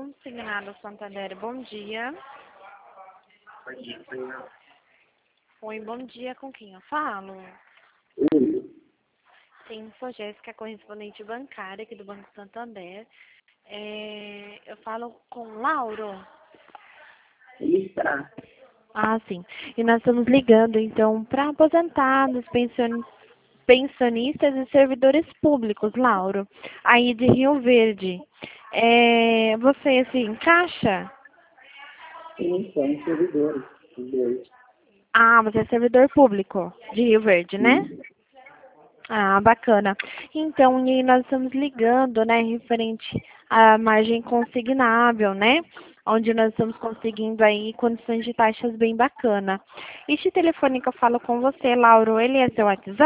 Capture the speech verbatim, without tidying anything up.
Consignado Santander, bom dia. Bom dia, senhor. Oi, bom dia, com quem eu falo? Oi. Sim, sou Jéssica, correspondente bancária aqui do Banco Santander. É, eu falo com o Lauro? Ele está. Ah, sim. E nós estamos ligando, então, para aposentados, pension... pensionistas e servidores públicos, Lauro, aí de Rio Verde. É, você se encaixa? Sim, são servidores. Os dois. Ah, você é servidor público de Rio Verde, né? Sim. Ah, bacana. Então, e nós estamos ligando, né, referente à margem consignável, né? Onde nós estamos conseguindo aí condições de taxas bem bacana. Este telefone que eu falo com você, Lauro, ele é seu WhatsApp?